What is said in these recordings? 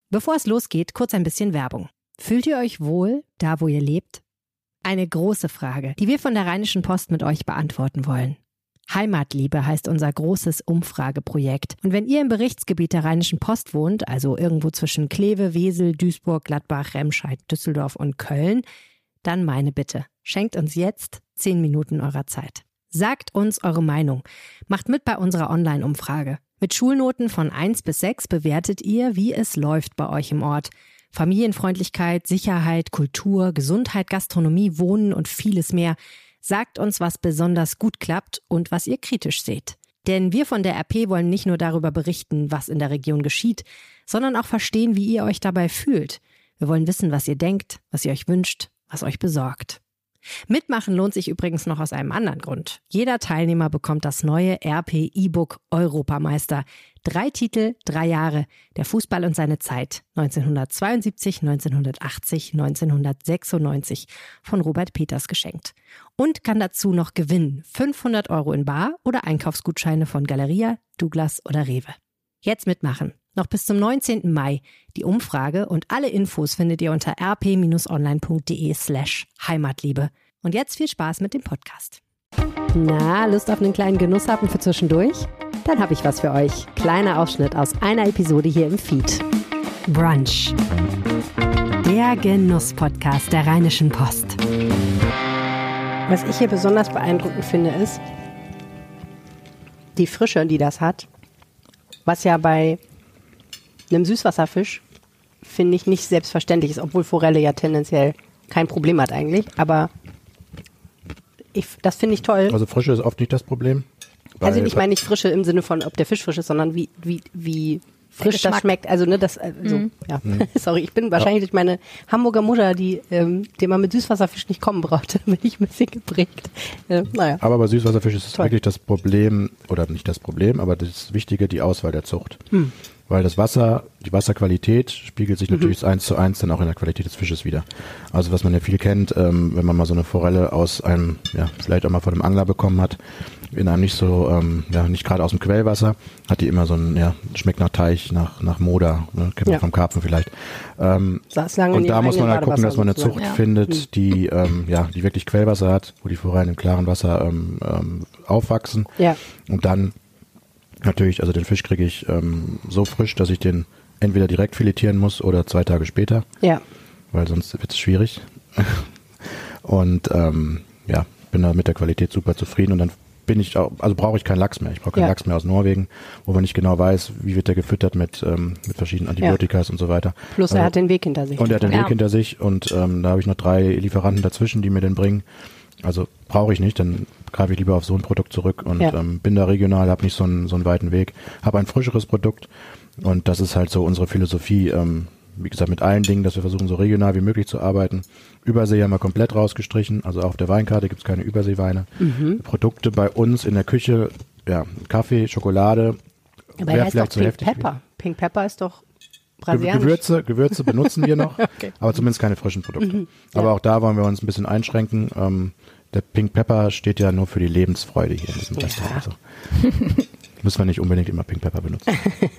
Bevor es losgeht, kurz ein bisschen Werbung. Fühlt ihr euch wohl, da wo ihr lebt? Eine große Frage, die wir von der Rheinischen Post mit euch beantworten wollen. Heimatliebe heißt unser großes Umfrageprojekt. Und wenn ihr im Berichtsgebiet der Rheinischen Post wohnt, also irgendwo zwischen Kleve, Wesel, Duisburg, Gladbach, Remscheid, Düsseldorf und Köln, dann meine Bitte, schenkt uns jetzt 10 Minuten eurer Zeit. Sagt uns eure Meinung. Macht mit bei unserer Online-Umfrage. Mit Schulnoten von 1 bis 6 bewertet ihr, wie es läuft bei euch im Ort. Familienfreundlichkeit, Sicherheit, Kultur, Gesundheit, Gastronomie, Wohnen und vieles mehr. Sagt uns, was besonders gut klappt und was ihr kritisch seht. Denn wir von der RP wollen nicht nur darüber berichten, was in der Region geschieht, sondern auch verstehen, wie ihr euch dabei fühlt. Wir wollen wissen, was ihr denkt, was ihr euch wünscht, was euch besorgt. Mitmachen lohnt sich übrigens noch aus einem anderen Grund. Jeder Teilnehmer bekommt das neue RP E-Book Europameister. 3 Titel, 3 Jahre. Der Fußball und seine Zeit. 1972, 1980, 1996. Von Robert Peters geschenkt. Und kann dazu noch gewinnen. 500 € in Bar oder Einkaufsgutscheine von Galeria, Douglas oder Rewe. Jetzt mitmachen. Noch bis zum 19. Mai. Die Umfrage und alle Infos findet ihr unter rp-online.de/Heimatliebe. Und jetzt viel Spaß mit dem Podcast. Na, Lust auf einen kleinen Genusshappen für zwischendurch? Dann habe ich was für euch. Kleiner Ausschnitt aus einer Episode hier im Feed. Brunch. Der Genuss-Podcast der Rheinischen Post. Was ich hier besonders beeindruckend finde, ist die Frische, die das hat. Was ja bei einem Süßwasserfisch, finde ich, nicht selbstverständlich ist, obwohl Forelle ja tendenziell kein Problem hat eigentlich, aber das finde ich toll. Also Frische ist oft nicht das Problem. Also ich meine nicht Frische im Sinne von, ob der Fisch frisch ist, sondern wie frisch das schmeckt. Also ja. Sorry, ich bin wahrscheinlich durch meine Hamburger Mutter, die man mit Süßwasserfisch nicht kommen brauchte, bin ich ein bisschen geprägt. Naja. Aber bei Süßwasserfisch ist es wirklich das Problem, oder nicht das Problem, aber das Wichtige, die Auswahl der Zucht. Weil das Wasser, die Wasserqualität spiegelt sich natürlich 1:1 dann auch in der Qualität des Fisches wieder. Also was man ja viel kennt, wenn man mal so eine Forelle aus einem, vielleicht auch mal von einem Angler bekommen hat, in einem nicht so, nicht gerade aus dem Quellwasser, hat die immer so ein, schmeckt nach Teich, nach Moder, ne? Kennt man vom Karpfen vielleicht. Und da muss man halt gucken, dass man eine Zucht findet, die wirklich Quellwasser hat, wo die Forellen im klaren Wasser aufwachsen. Ja. Und dann natürlich, also den Fisch kriege ich so frisch, dass ich den entweder direkt filetieren muss oder 2 Tage später. Ja. Weil sonst wird es schwierig. Und bin da mit der Qualität super zufrieden und dann brauche ich keinen Lachs mehr. Ich brauche keinen Lachs mehr aus Norwegen, wo man nicht genau weiß, wie wird der gefüttert mit verschiedenen Antibiotikas und so weiter. Plus er hat den Weg hinter sich. Und er hat den Weg hinter sich und da habe ich noch 3 Lieferanten dazwischen, die mir den bringen. Also brauche ich nicht, dann greife ich lieber auf so ein Produkt zurück und bin da regional, habe nicht so einen weiten Weg, habe ein frischeres Produkt und das ist halt so unsere Philosophie, wie gesagt, mit allen Dingen, dass wir versuchen, so regional wie möglich zu arbeiten. Übersee haben wir komplett rausgestrichen, also auch auf der Weinkarte gibt es keine Überseeweine. Produkte bei uns in der Küche, Kaffee, Schokolade, wäre vielleicht zu heftig. Pink Pepper ist doch brasilianisch. Gewürze benutzen wir noch, aber zumindest keine frischen Produkte. Aber auch da wollen wir uns ein bisschen einschränken. Der Pink Pepper steht ja nur für die Lebensfreude hier in diesem Restaurant. Also, müssen wir nicht unbedingt immer Pink Pepper benutzen.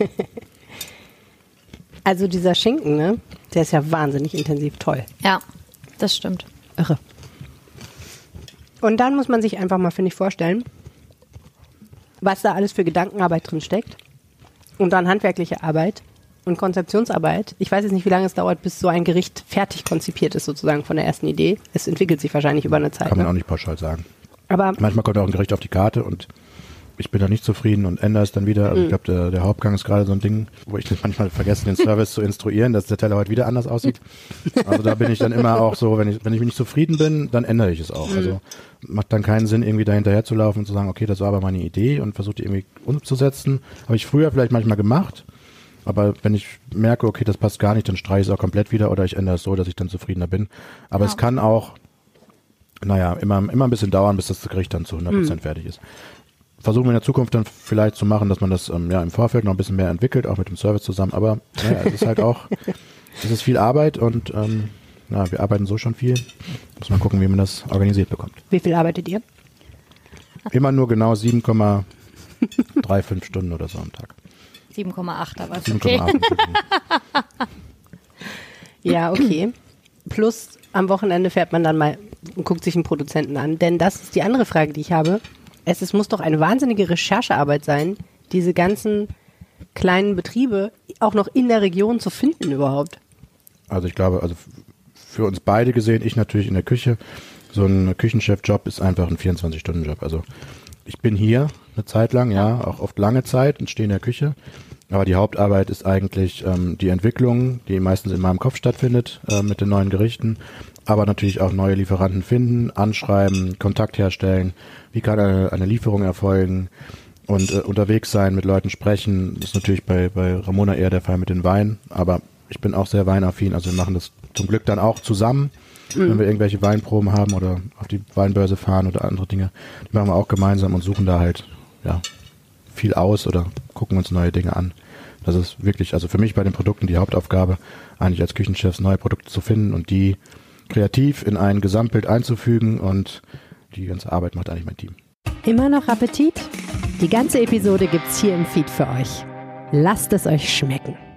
Also dieser Schinken, ne? Der ist ja wahnsinnig intensiv toll. Ja, das stimmt. Irre. Und dann muss man sich einfach mal, finde ich, vorstellen, was da alles für Gedankenarbeit drin steckt. Und dann handwerkliche Arbeit und Konzeptionsarbeit. Ich weiß jetzt nicht, wie lange es dauert, bis so ein Gericht fertig konzipiert ist, sozusagen von der ersten Idee. Es entwickelt sich wahrscheinlich über eine Zeit. Kann man auch nicht pauschal sagen. Aber manchmal kommt auch ein Gericht auf die Karte und ich bin da nicht zufrieden und ändere es dann wieder. Also ich glaube, der Hauptgang ist gerade so ein Ding, wo ich manchmal vergesse, den Service zu instruieren, dass der Teller heute wieder anders aussieht. Also da bin ich dann immer auch so, wenn ich nicht zufrieden bin, dann ändere ich es auch. Also macht dann keinen Sinn, irgendwie da hinterher zu laufen und zu sagen, okay, das war aber meine Idee und versuche die irgendwie umzusetzen. Habe ich früher vielleicht manchmal gemacht, aber wenn ich merke, okay, das passt gar nicht, dann streiche ich es auch komplett wieder oder ich ändere es so, dass ich dann zufriedener bin. Aber es kann auch, immer ein bisschen dauern, bis das Gericht dann zu 100% fertig ist. Versuchen wir in der Zukunft dann vielleicht zu machen, dass man das im Vorfeld noch ein bisschen mehr entwickelt, auch mit dem Service zusammen. Aber es ist halt auch, es ist viel Arbeit und wir arbeiten so schon viel. Muss man gucken, wie man das organisiert bekommt. Wie viel arbeitet ihr? Immer nur genau 7,35 Stunden oder so am Tag. 7,8, aber ist 7,8 okay. Ja, okay. Plus am Wochenende fährt man dann mal und guckt sich einen Produzenten an. Denn das ist die andere Frage, die ich habe. Es muss doch eine wahnsinnige Recherchearbeit sein, diese ganzen kleinen Betriebe auch noch in der Region zu finden überhaupt. Also ich glaube, also für uns beide gesehen, ich natürlich in der Küche, so ein Küchenchef-Job ist einfach ein 24-Stunden-Job. Also ich bin hier eine Zeit lang, ja, auch oft lange Zeit und stehe in der Küche. Aber die Hauptarbeit ist eigentlich die Entwicklung, die meistens in meinem Kopf stattfindet, mit den neuen Gerichten. Aber natürlich auch neue Lieferanten finden, anschreiben, Kontakt herstellen. Wie kann eine Lieferung erfolgen? Und unterwegs sein, mit Leuten sprechen. Das ist natürlich bei Ramona eher der Fall mit den Weinen. Aber ich bin auch sehr weinaffin. Also wir machen das zum Glück dann auch zusammen, wenn wir irgendwelche Weinproben haben oder auf die Weinbörse fahren oder andere Dinge. Die machen wir auch gemeinsam und suchen da halt ja viel aus oder gucken uns neue Dinge an. Das ist wirklich, also für mich bei den Produkten die Hauptaufgabe, eigentlich als Küchenchefs neue Produkte zu finden und die kreativ in ein Gesamtbild einzufügen, und die ganze Arbeit macht eigentlich mein Team. Immer noch Appetit? Die ganze Episode gibt's hier im Feed für euch. Lasst es euch schmecken.